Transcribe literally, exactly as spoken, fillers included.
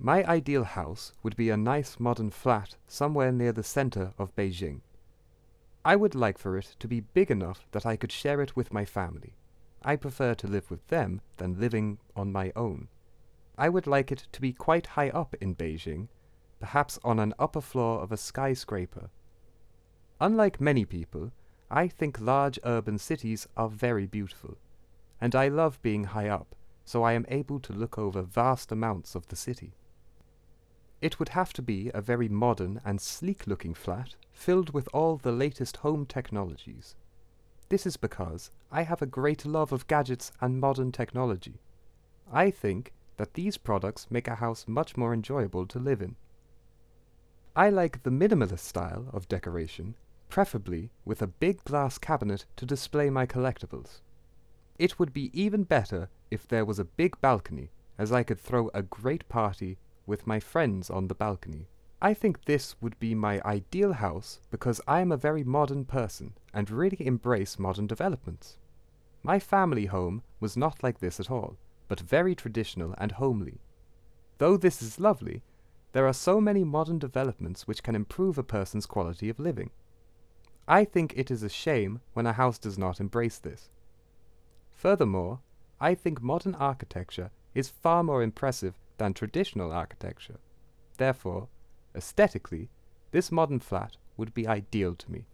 My ideal house would be a nice modern flat somewhere near the center of Beijing. I would like for it to be big enough that I could share it with my family. I prefer to live with them than living on my own. I would like it to be quite high up in Beijing, perhaps on an upper floor of a skyscraper. Unlike many people, I think large urban cities are very beautiful, and I love being high up, so I am able to look over vast amounts of the city. It would have to be a very modern and sleek-looking flat, filled with all the latest home technologies. This is because I have a great love of gadgets and modern technology. I think that these products make a house much more enjoyable to live in. I like the minimalist style of decoration, preferably with a big glass cabinet to display my collectibles. It would be even better if there was a big balcony, as I could throw a great party with my friends on the balcony. I think this would be my ideal house because I am a very modern person and really embrace modern developments. My family home was not like this at all, but very traditional and homely. Though this is lovely, there are so many modern developments which can improve a person's quality of living. I think it is a shame when a house does not embrace this. Furthermore, I think modern architecture is far more impressive than traditional architecture. Therefore, aesthetically, this modern flat would be ideal to me.